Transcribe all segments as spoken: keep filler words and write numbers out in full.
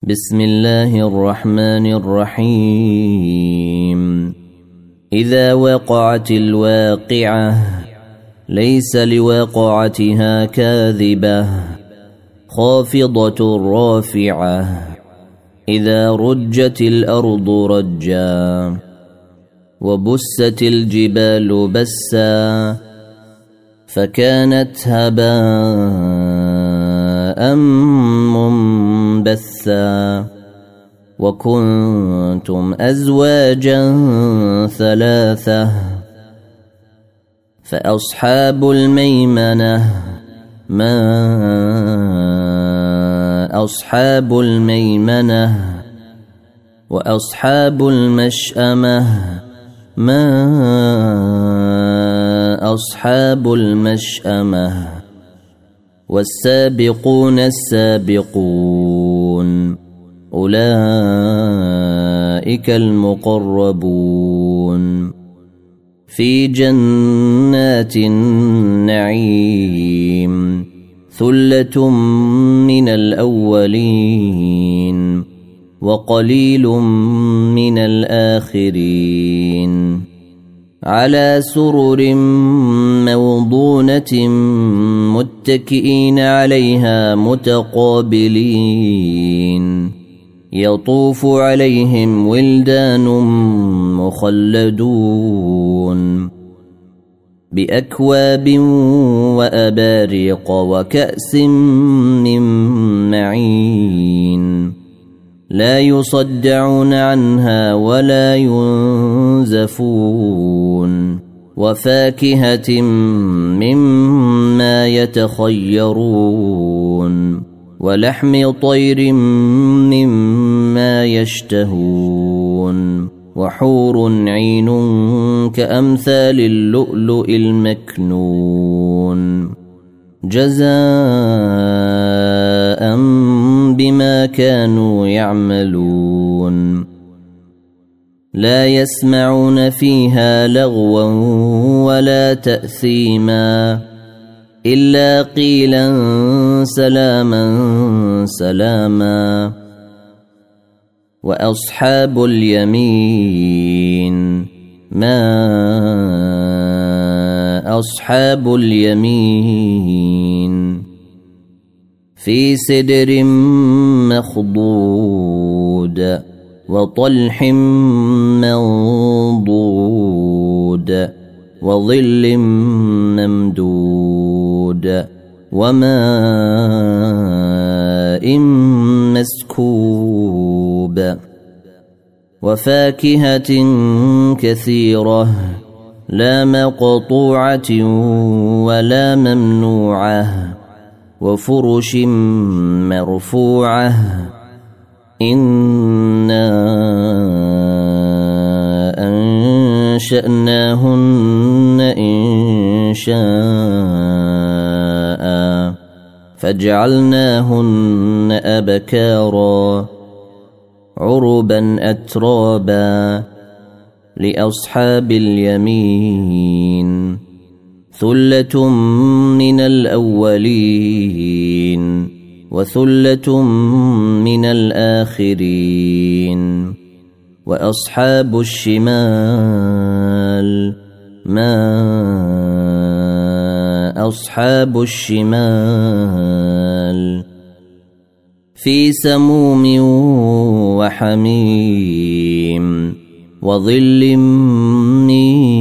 بسم الله الرحمن الرحيم إذا وقعت الواقعة ليس لوقعتها كاذبة خافضة رافعة إذا رجت الأرض رجا وبست الجبال بسا فكانت هباء منبثا وكنتم أزواجا ثلاثة فأصحاب الميمنة ما أصحاب الميمنة وأصحاب المشأمة ما أصحاب المشأمة والسابقون السابقون أولئك المقربون في جنات النعيم ثلة من الأولين وقليل من الآخرين على سرر موضونة متكئين عليها متقابلين يطوف عليهم ولدان مخلدون بأكواب وأباريق وكأس من معين لا يصدعون عنها ولا ينزفون وفاكهة مما يتخيرون ولحم طير مما يشتهون وحور عين كأمثال اللؤلؤ المكنون جزاء بما كانوا يعملون لا يسمعون فيها لغوا ولا تأثيما إلا قيلا سلاما سلاما وأصحاب اليمين ما أصحاب اليمين في سدر مخضود وطلح منضود وظل ممدود وماء مسكوب وفاكهة كثيرة لا مقطوعة ولا ممنوعة وفرش مرفوعة إنا أنشأناهن إن شاء فجعلناهن أبكارا عربا أترابا لأصحاب اليمين ثلة من الأولين وثلة من الآخرين وأصحاب الشمال ما أصحاب الشمال في سموم وحميم وظل من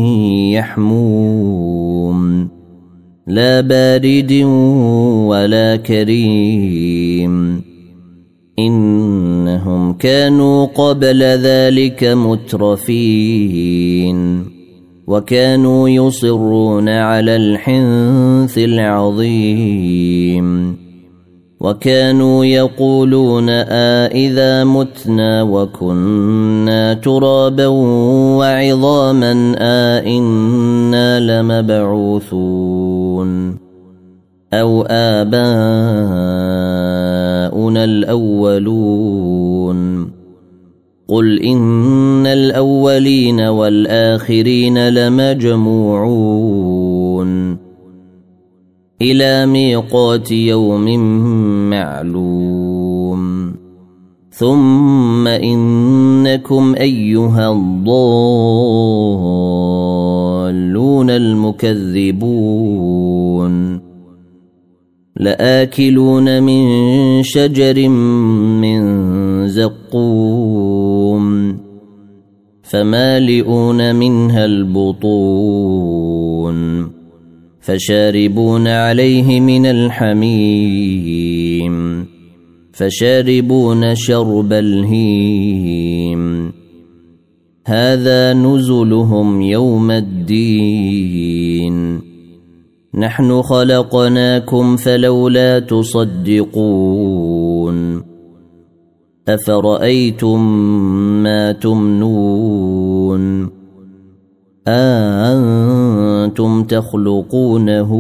يحموم لا بارد ولا كريم إنهم كانوا قبل ذلك مترفين وكانوا يصرون على الحنث العظيم وكانوا يقولون آئذا متنا وكنا ترابا وعظاما آئنا لمبعوثون أو آباؤنا الأولون قل إن الأولين والآخرين لمجموعون إلى ميقات يوم معلوم ثم إنكم أيها الضالون المكذبون لآكلون من شجر من زقوم فمالئون منها البطون فشاربون عليه من الحميم فشاربون شرب الهيم هذا نزلهم يوم الدين نحن خلقناكم فلولا تصدقون أفرأيتم ما تمنون أأنتم تخلقونه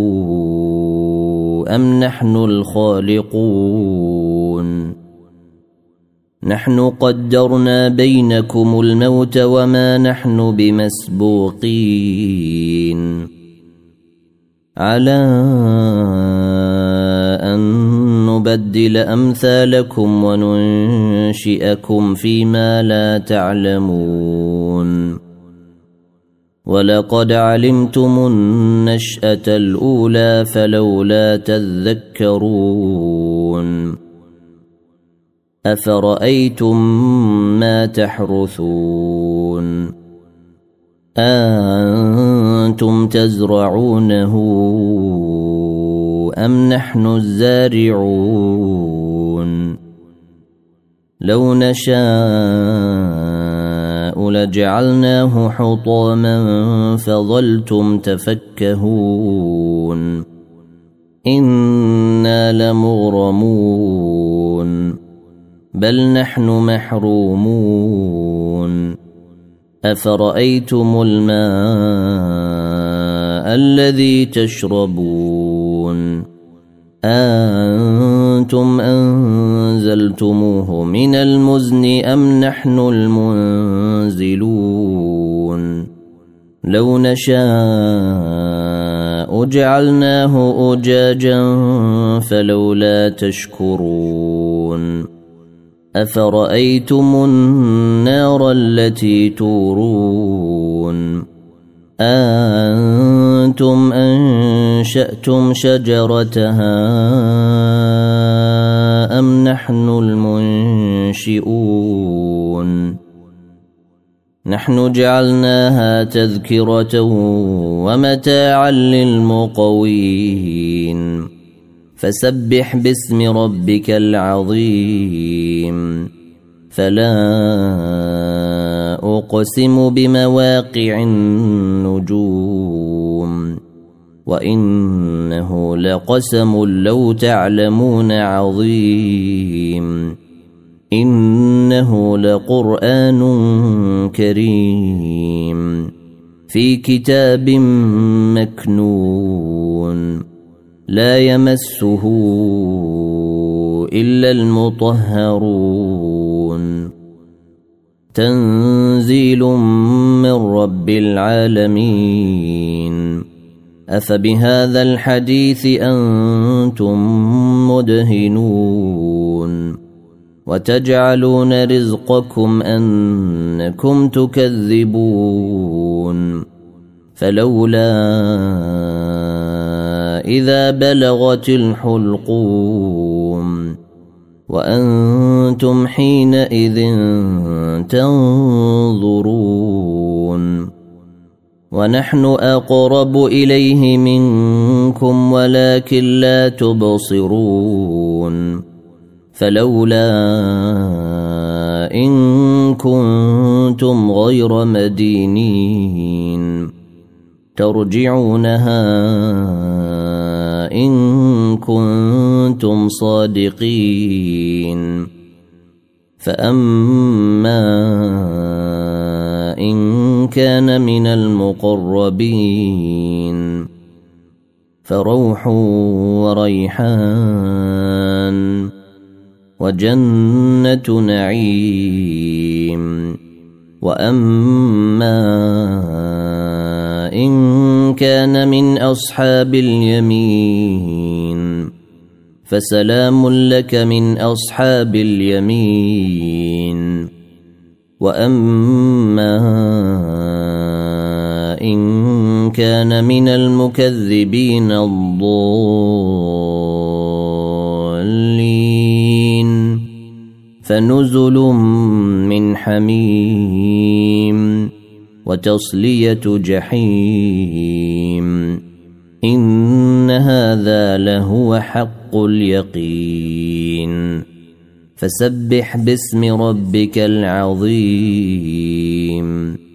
أم نحن الخالقون نحن قدرنا بينكم الموت وما نحن بمسبوقين على أن نبدل أمثالكم وننشئكم فيما لا تعلمون ولقد علمتم النشأة الأولى فلولا تذكرون أفرأيتم ما تحرثون أأنتم تزرعونه أم نحن الزارعون لو نشاء لجعلناه حطاما فظلتم تفكهون إنا لمغرمون بل نحن محرومون أفرأيتم الماء الذي تشربون أأنتم أنزلتموه من المزن أم نحن المنزلون لو نشاء جعلناه أجاجا فلولا تشكرون أفرأيتم النار التي تورون أأنتم أنشأتم شجرتها أم نحن المنشئون نحن جعلناها تذكرة ومتاعا للمقوين فسبح باسم ربك العظيم فلا أقسم بمواقع النجوم وإنه لقسم لو تعلمون عظيم إنه لقرآن كريم في كتاب مكنون لا يمسه إلا المطهرون تنزيل من رب العالمين أفبهذا الحديث أنتم مدهنون وتجعلون رزقكم أنكم تكذبون فلولا إذا بلغت الحلقوم وأنتم حينئذ تنظرون ونحن أقرب إليه منكم ولكن لا تبصرون فلولا إن كنتم غير مدينين ترجعونها إن كنتم صادقين فأما إن كان من المقربين فروح وريحان وجنة نعيم وأما إن كان من أصحاب اليمين فسلام لك من أصحاب اليمين وأما إن كان من المكذبين الضالين فنزل من حميم وتصلية جحيم إن هذا لهو حق اليقين فسبح باسم ربك العظيم